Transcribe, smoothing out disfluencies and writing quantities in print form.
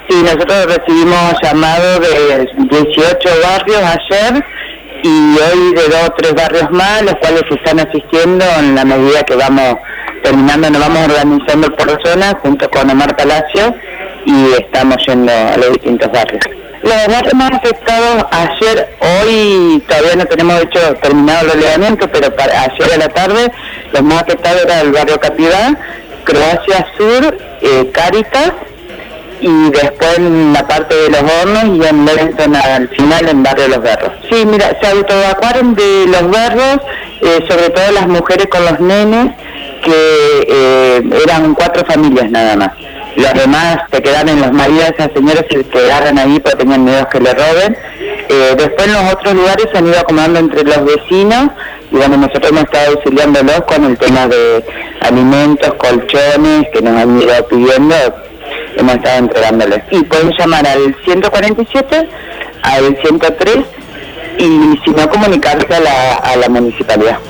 Sí, nosotros recibimos llamado de 18 barrios ayer y hoy de 2 o 3 barrios más, los cuales se están asistiendo en la medida que vamos terminando, nos vamos organizando por zona junto con Omar Palacio y estamos yendo a los distintos barrios. Los barrios más afectados ayer, hoy todavía no tenemos terminado el relevamiento, pero ayer a la tarde los más afectados eran el barrio Capivá, Croacia Sur, Cáritas, y después en la parte de Los Hornos y en Leventon al final en Barrio Los Berros. Sí, mira, se autoevacuaron de Los Berros, sobre todo las mujeres con los nenes, que eran 4 familias nada más. Los demás se quedaron en los maridos, esas señoras se quedaron ahí porque tenían miedo que le roben. Después en los otros lugares se han ido acomodando entre los vecinos y bueno, nosotros hemos estado auxiliándolos con el tema de alimentos, colchones que nos han ido pidiendo, hemos estado entregándoles. Y pueden llamar al 147, al 103 y si no comunicarse a la municipalidad.